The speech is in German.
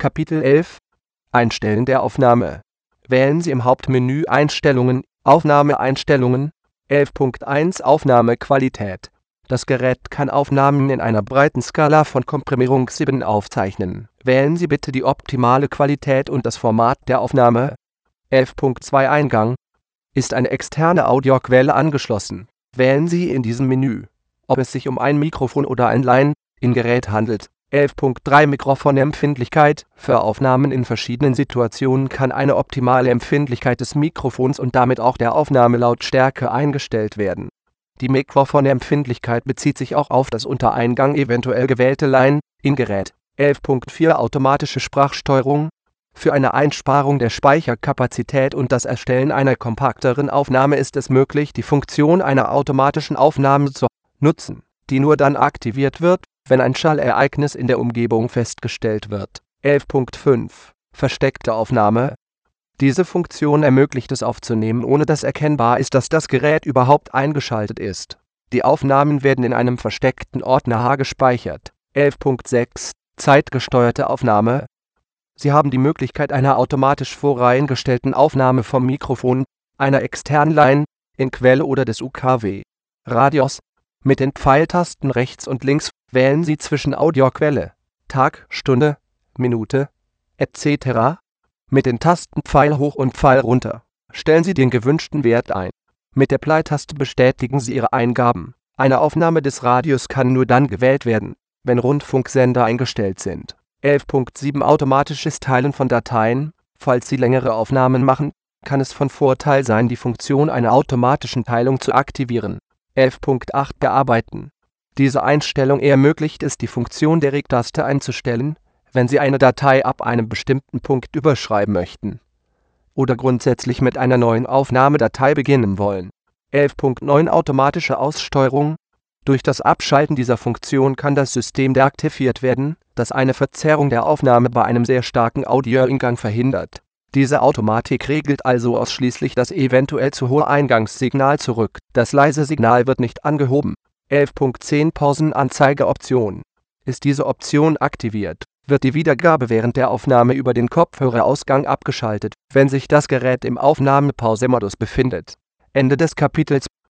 Kapitel 11 – Einstellen der Aufnahme. Wählen Sie im Hauptmenü Einstellungen, Aufnahmeeinstellungen. 11.1 Aufnahmequalität. Das Gerät kann Aufnahmen in einer breiten Skala von Komprimierungsebenen aufzeichnen. Wählen Sie bitte die optimale Qualität und das Format der Aufnahme. 11.2 Eingang. Ist eine externe Audioquelle angeschlossen? Wählen Sie in diesem Menü, ob es sich um ein Mikrofon oder ein Line-in-Gerät handelt. 11.3 Mikrofonempfindlichkeit. Für Aufnahmen in verschiedenen Situationen kann eine optimale Empfindlichkeit des Mikrofons und damit auch der Aufnahmelautstärke eingestellt werden. Die Mikrofonempfindlichkeit bezieht sich auch auf das unter Eingang eventuell gewählte Line-in-Gerät. 11.4 Automatische Sprachsteuerung. Für eine Einsparung der Speicherkapazität und das Erstellen einer kompakteren Aufnahme ist es möglich, die Funktion einer automatischen Aufnahme zu nutzen, die nur dann aktiviert wird, wenn ein Schallereignis in der Umgebung festgestellt wird. 11.5 Versteckte Aufnahme. Diese Funktion ermöglicht es aufzunehmen, ohne dass erkennbar ist, dass das Gerät überhaupt eingeschaltet ist. Die Aufnahmen werden in einem versteckten Ordner H gespeichert. 11.6 Zeitgesteuerte Aufnahme. Sie haben die Möglichkeit einer automatisch voreingestellten Aufnahme vom Mikrofon, einer externen Line-in-Quelle oder des UKW-Radios. Mit den Pfeiltasten rechts und links wählen Sie zwischen Audioquelle, Tag, Stunde, Minute, etc. Mit den Tasten Pfeil hoch und Pfeil runter stellen Sie den gewünschten Wert ein. Mit der Play-Taste bestätigen Sie Ihre Eingaben. Eine Aufnahme des Radios kann nur dann gewählt werden, wenn Rundfunksender eingestellt sind. 11.7 Automatisches Teilen von Dateien. Falls Sie längere Aufnahmen machen, kann es von Vorteil sein, die Funktion einer automatischen Teilung zu aktivieren. 11.8 Bearbeiten. Diese Einstellung ermöglicht es, die Funktion der Reg-Taste einzustellen, wenn Sie eine Datei ab einem bestimmten Punkt überschreiben möchten oder grundsätzlich mit einer neuen Aufnahmedatei beginnen wollen. 11.9 Automatische Aussteuerung. Durch das Abschalten dieser Funktion kann das System deaktiviert werden, das eine Verzerrung der Aufnahme bei einem sehr starken Audioeingang verhindert. Diese Automatik regelt also ausschließlich das eventuell zu hohe Eingangssignal zurück. Das leise Signal wird nicht angehoben. 11.10 Pausenanzeigeoption. Ist diese Option aktiviert, wird die Wiedergabe während der Aufnahme über den Kopfhörerausgang abgeschaltet, wenn sich das Gerät im Aufnahmepausemodus befindet. Ende des Kapitels.